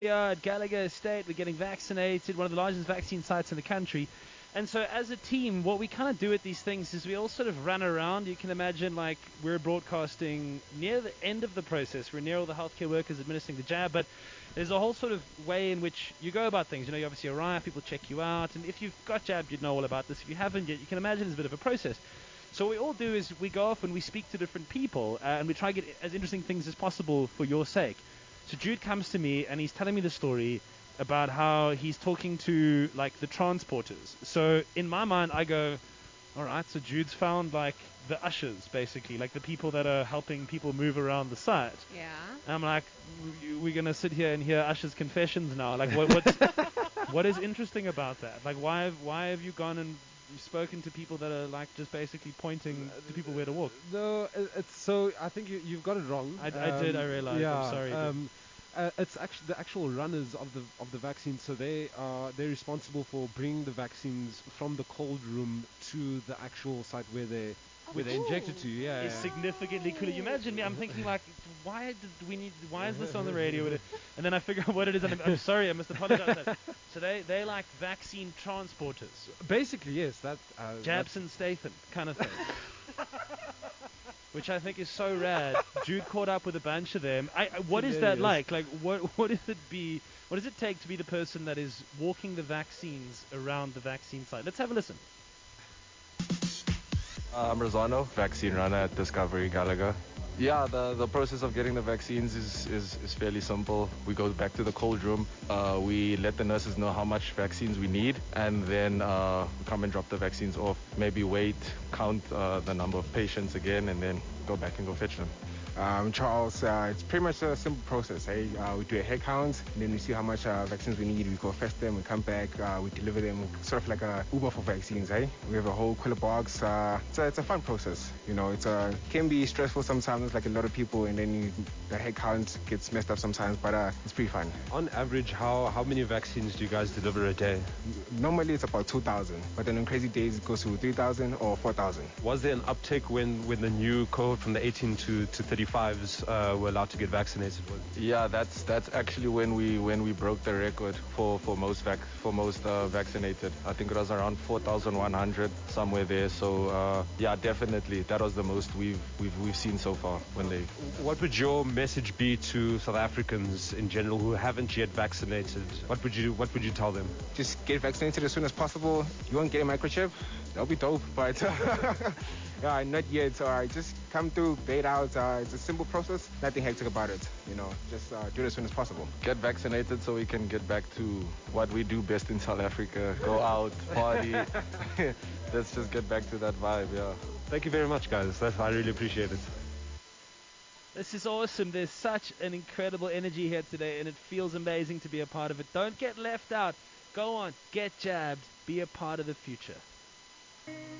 At Gallagher Estate, we're getting vaccinated, one of the largest vaccine sites in the country. And so, as a team, what we kind of do at these things is we all sort of run around. You can imagine, like, we're broadcasting near the end of the process. We're near all the healthcare workers administering the jab, but there's a whole sort of way in which you go about things. You know, you obviously arrive, people check you out, and if you've got jabbed, you'd know all about this. If you haven't yet, you can imagine it's a bit of a process. So what we all do is we go off and we speak to different people, and we try to get as interesting things as possible for your sake. So Jude comes to me and he's telling me the story about how he's talking to like the transporters. So in my mind I go, all right, so Jude's found like the ushers basically, like the people that are helping people move around the site. Yeah. And I'm like, we're gonna sit here and hear Usher's confessions now. Like what is interesting about that? Like why have you gone and spoken to people that are like just basically pointing to people where to walk? No, it's so. I think you've got it wrong. I did. I realized. Yeah. I'm sorry. It's actually the actual runners of the vaccines. So they're responsible for bringing the vaccines from the cold room to the actual site where they injected to. Yeah. Is significantly cooler. You imagine me, I'm thinking like, why is this on the radio? And then I figure out what it is, and I'm sorry, I must apologize. So they like vaccine transporters. Basically, yes. That Jabson Statham kind of thing. Which I think is so rad. Jude caught up with a bunch of them. What is that like? Like, what does it be? What does it take to be the person that is walking the vaccines around the vaccine site? Let's have a listen. I'm Rosano, vaccine runner at Discovery Gallagher. Yeah, the process of getting the vaccines is fairly simple. We go back to the cold room. We let the nurses know how much vaccines we need, and then we come and drop the vaccines off. Maybe wait, count the number of patients again, and then go back and go fetch them. Charles, it's pretty much a simple process. We do a head count, and then we see how much vaccines we need. We go fetch them, we come back, we deliver them, sort of like a Uber for vaccines. We have a whole cooler box. It's a fun process. You know, it can be stressful sometimes, like a lot of people, and then the head count gets messed up sometimes, but it's pretty fun. On average, how many vaccines do you guys deliver a day? Normally it's about 2,000, but then on crazy days it goes to 3,000 or 4,000. Was there an uptake when the new cohort from the 18 to 35s were allowed to get vaccinated? Yeah, that's actually when we broke the record for most vaccinated. I think it was around 4,100 somewhere there. So yeah, definitely that was the most we've seen so far. What would your message be to South Africans in general who haven't yet vaccinated? What would you tell them? Just get vaccinated as soon as possible. You won't get a microchip. That'll be dope, but not yet. So just come through, bait out. It's a simple process. Nothing hectic about it. You know, just do it as soon as possible. Get vaccinated so we can get back to what we do best in South Africa. Go out, party. Let's just get back to that vibe, yeah. Thank you very much, guys. I really appreciate it. This is awesome. There's such an incredible energy here today, and it feels amazing to be a part of it. Don't get left out. Go on, get jabbed. Be a part of the future.